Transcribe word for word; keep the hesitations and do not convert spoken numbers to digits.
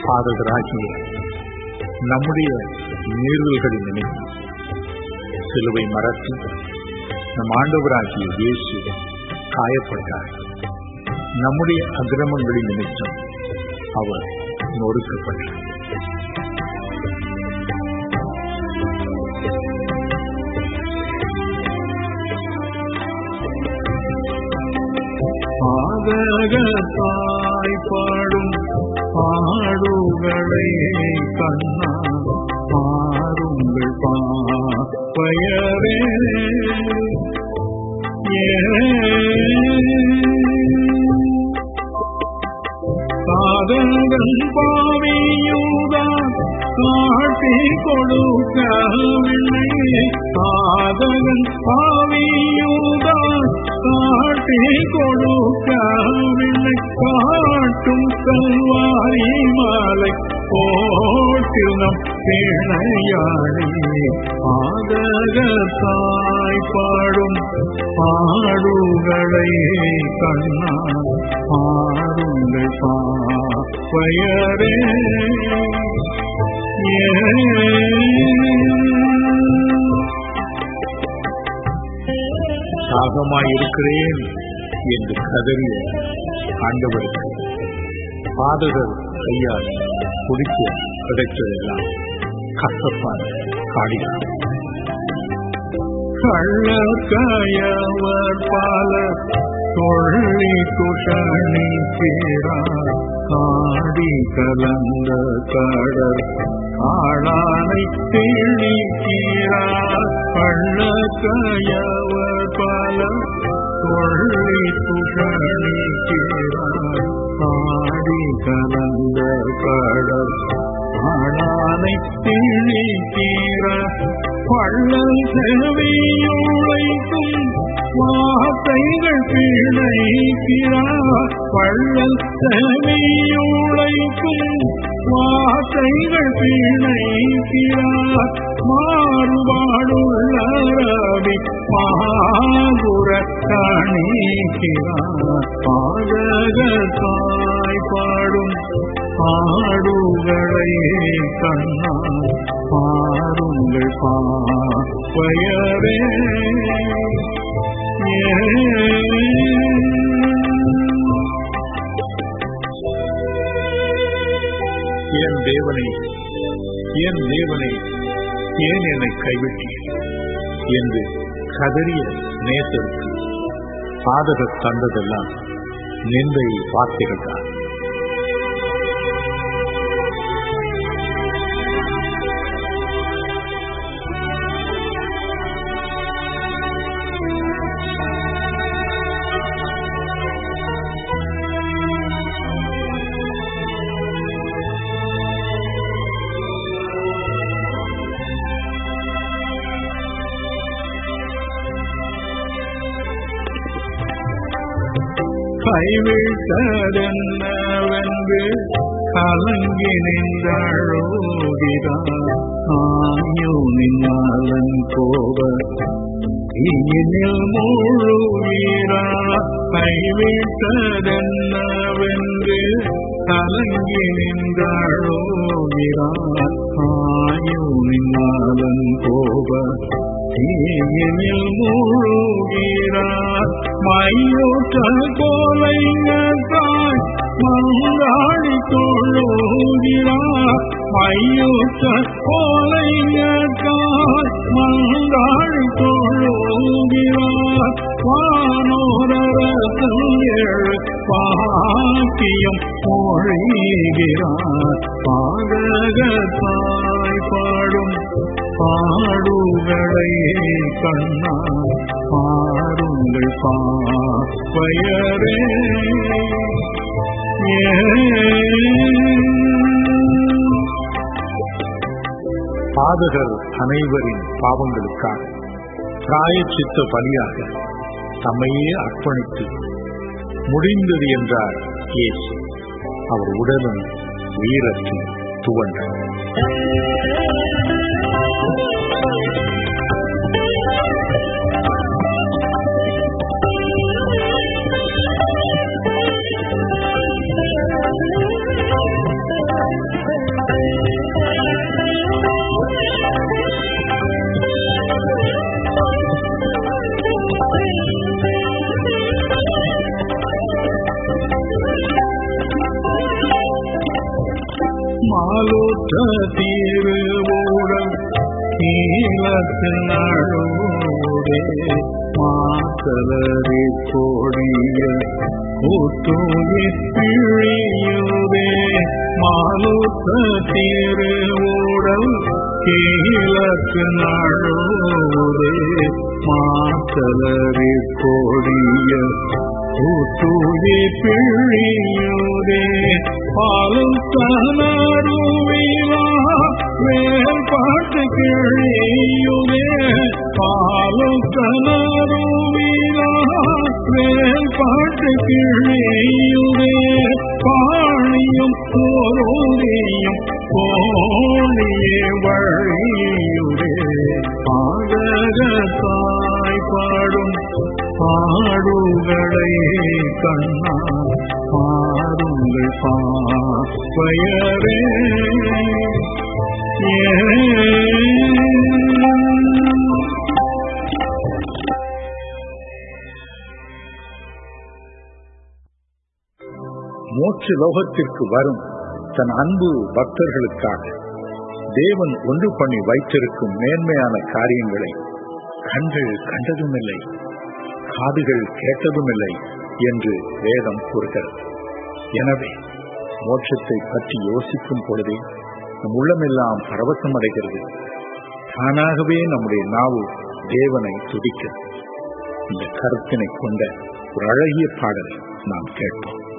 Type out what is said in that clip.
பாதகராகிய நம்முடைய மீறுதல்களின் நிமித்தம் சிலுவை மரத்தில் நம் ஆண்டவராகிய இயேசு காயப்பட்டார். நம்முடைய அக்கிரமங்களின் நிமித்தம் அவர் நொறுக்கப்பட்டார். பாதகத்தாய் பாடும் பாடுகளை கண்ணா பாருங்கள் பாப்பயரே. சாதகன் பாவியுதான் காட்டி கொடுக்கவில்லை. சாதகன் பாவியுதான் காட்டி கொடுக்கவில்லை. காட்டும் கல்வாரி மாலை போட்டில் நம் பிணையாளி. பாதகத்தாய் பாடும் பாடுகளை கண்ணா பாருங்கள் பாப்பயரே. தாகமாயிருக்கிறேன் என்று கதறிய ஆண்டவருக்கு பாதகர் கையால் குடிக்க கிடைத்ததெல்லாம் கசப்பான காடினார். கள்ளக்கயவர் பல தொள்ளி குஷணிக்கிறார். காடி கலந்த கடல் ஆளானை திணிக்கிறார். கள்ளக்கயவர் பல தொள்ளி குஷணிக்கிறார். காடி கலந்த கடல் ஆளானை திணிக்கிறார். பள்ளல் செவியுழைக்கும் வார்த்தைகள் பிழைக்கிறார். பள்ளல் செவியுழைக்கும் வார்த்தைகள் பிழைக்கிறார். மாறுபாடுள்ள ரவி மாகுர கணிக்கிறார். பாதகத்தாய் பாடும் பாடுகளை கண்ணா பாருங்கள் பாப்பயரே. என் தேவனை என் தேவனை ஏன் என்னை கைவிட்டீர் என்று கதறிய நேசருக்கு பாதகர் தந்ததெல்லாம் நிந்தை வார்த்தைகள் தான். கைவிட்டதென்னவென்று கலங்கி நின்றழுகிறார். ஆயுனின் நலன் போவ இனில் மூழ்கிறார். கைவிட்டதென்னவென்று கலங்கி நின்றழுகிறார். ஆயுனின் நலன் போவ இனில் மூழ்கிறார். மையோட்ட கோலைஞாய் மங்காடி தொழுகிறார். மையோட்ட கோலைஞாய் மங்காடி தொழுகிறார். வானோரரசன் ஏழு பாக்கியம் மொழிகிறார். பாதகத்தாய் பாடும் பாடுகளை கண்ணா பாருங்கள் பாப்பயரே. பாதகர் அனைவரின் பாவங்களுக்காக பிராயச்சித்த பலியாக தம்மையே அர்ப்பணித்து முடிந்தது என்றார் இயேசு. அவர் உடலும் உயிரற்று துவண்டார். பாலுற்ற திருவுடல் நீலத்தின் அழுவுடே மாத்தலரி கொடிய கூத்துயிர் பிழியுதே மாலுற்ற திருவுடல் நீலத்தின் அழுவுடே மாத்தலரி கொடிய கூத்துயிர் பிழியுதே பாலும் தனருவிலா வேல் பாட்டு கிழியுதே பாலும் தனருவிலா வேல் பாட்டு கிழியுதே பாணியும் போரியும் போனியே வழியுதே பாதகத்தாய் பாடும் பாடுகளை கண்ணா பாருங்கள் பாப்பயரே மோட்ச லோகத்திற்கு வரும் தன் அன்பு பக்தர்களுக்காக தேவன் ஒன்று பண்ணி வைத்திருக்கும் மேன்மையான காரியங்களை கண்கள் கண்டதுமில்லை, காதுகள் கேட்டதுமில்லை என்று வேதம் கூறுகிறது. எனவே மோட்சத்தை பற்றி யோசிக்கும் பொழுதே நம் உள்ளமெல்லாம் பரவசம் அடைகிறது. தானாகவே நம்முடைய நாவு தேவனை துதிக்கிறது. இந்த கருத்தினை கொண்ட ஒரு அழகிய பாடலை நாம் கேட்போம்.